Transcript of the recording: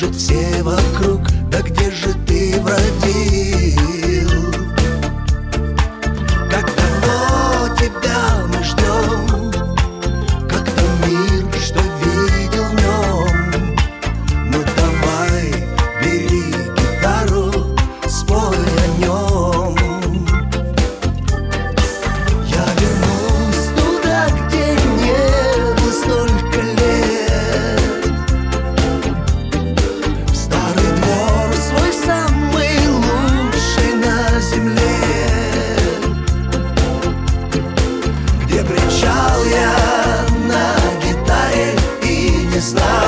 кружат все вокруг, да где же ты бродил? Как давно тебя мы ждем, как там мир, что видел в нем. Ну давай, бери гитару, спой о нем. Я вернусь туда, где не было столько лет, в старый двор свой, самый лучший на земле, где кричал я на гитаре и не знал,